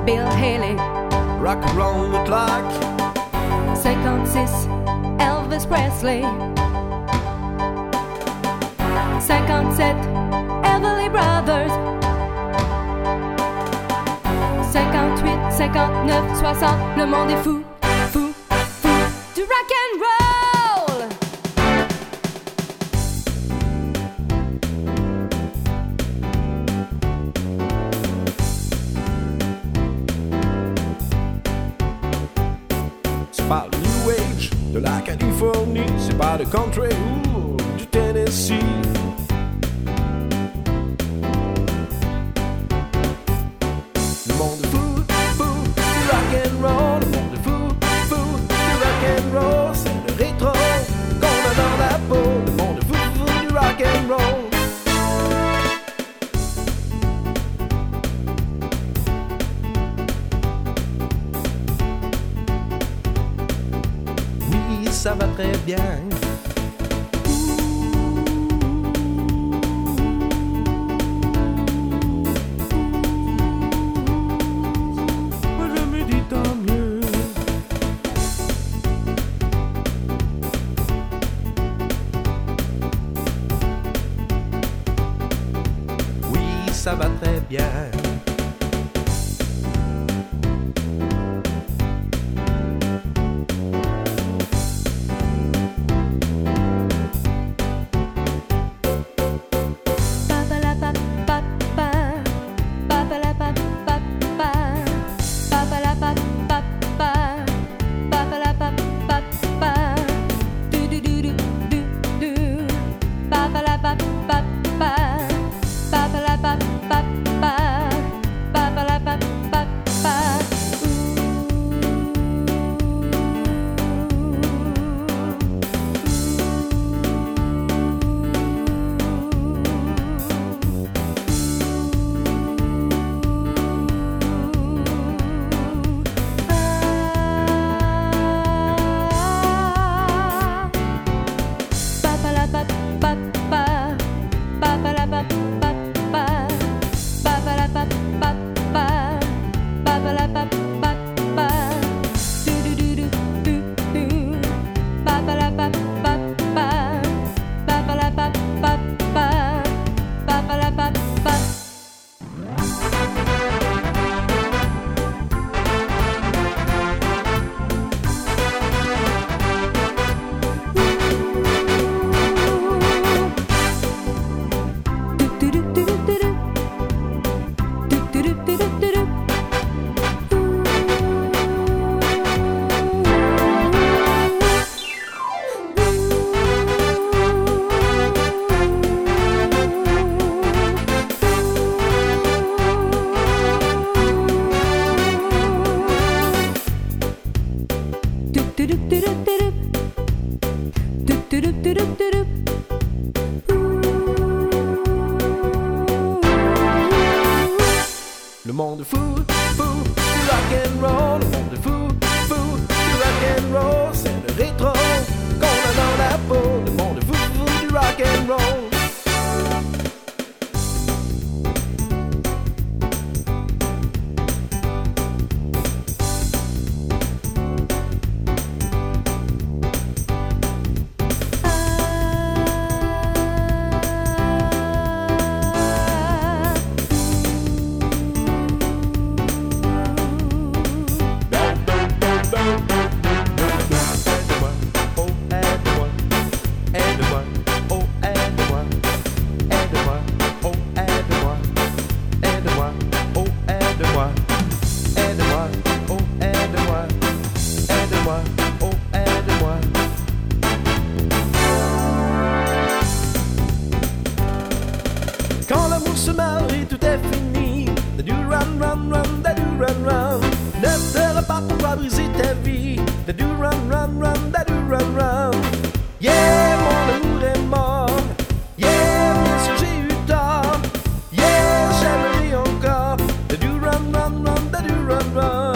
Bill Haley. Rock around the clock. 56, Elvis Presley. 57, Everly Brothers. 58, 59, 60, le monde est fou, fou, fou du rock and roll. C'est pas le New Age de la Californie, c'est pas le country ou du Tennessee. Le monde est fou, fou du rock and roll. Le monde est fou, fou du rock and roll. C'est le rétro qu'on a dans la peau. Le monde est fou, fou du rock and roll. Oui, ça va très bien. Moi je me dis tant mieux. Oui, ça va très bien. Le monde est fou, fou du rock and roll. Le monde est fou, fou du rock and roll. C'est le rétro qu'on a dans la peau. Le monde est fou, fou du rock and roll. Quand l'amour se marie, tout est fini. T'as dû run, run, run, t'as dû run, run. Ne pleure pas pour pas briser ta vie. T'as dû run, run, run, t'as dû run, run. Yeah, mon amour est mort. Yeah, bien sûr j'ai eu tort. Yeah, j'aimerais encore. T'as dû run, run, run, t'as dû run, run.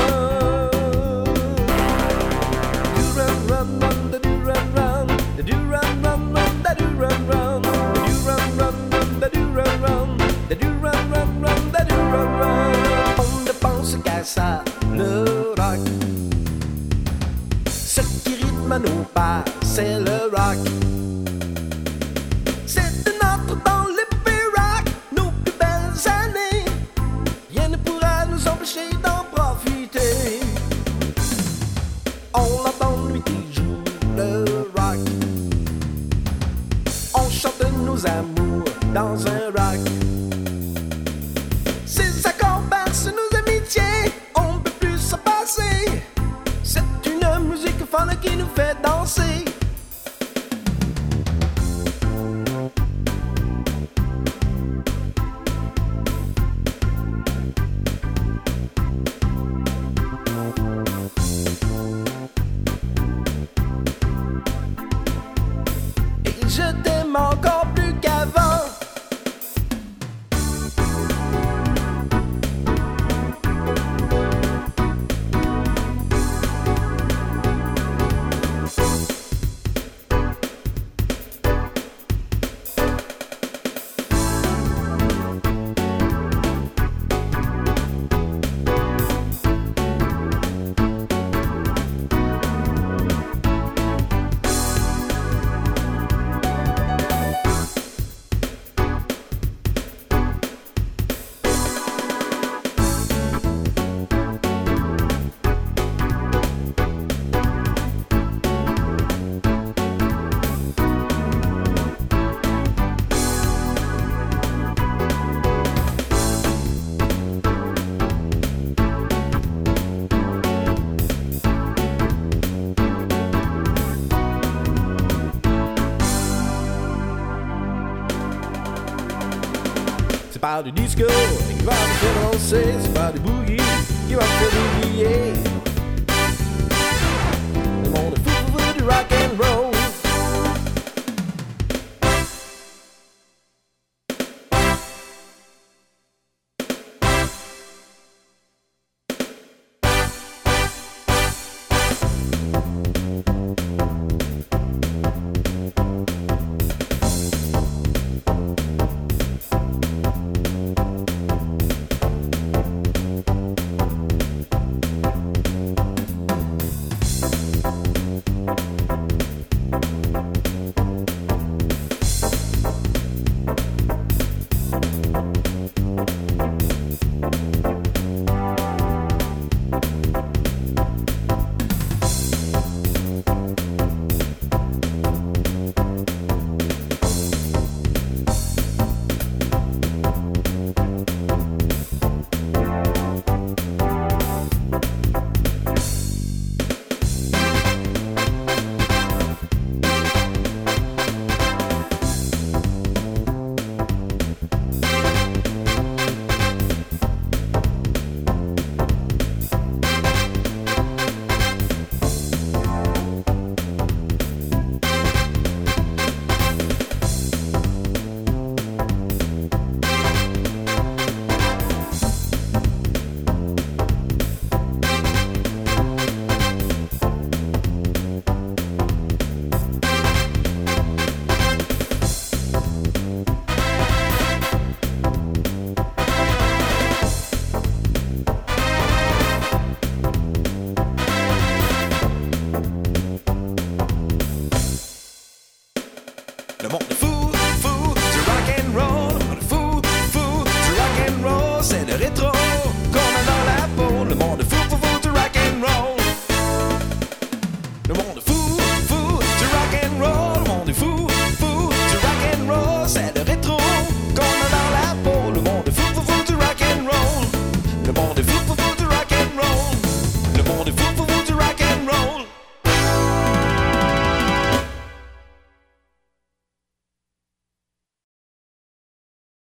T'as dû run, run, run, t'as dû run, run. T'as dû run, run, run, t'as dû run, run. T'as dû run, run, run, t'as dû run, run. T'as dû run, run, run, t'as dû run, run. On ne pense qu'à ça. le rock. Ce qui rythme nos pas, c'est le rock. C'est de notre dans l'épée rock, nos plus belles années. Rien ne pourra nous empêcher d'en profiter. On l'entend lui qui joue le rock. On chante nos amours dans un rock. Ses accords bercent nos amitiés, on ne peut plus s'en passer. C'est une musique folle qui nous fait danser. Et je t'aime encore plus qu'avant. C'est pas du disco qui va me faire danser, c'est pas du boogie qui va me faire boogie.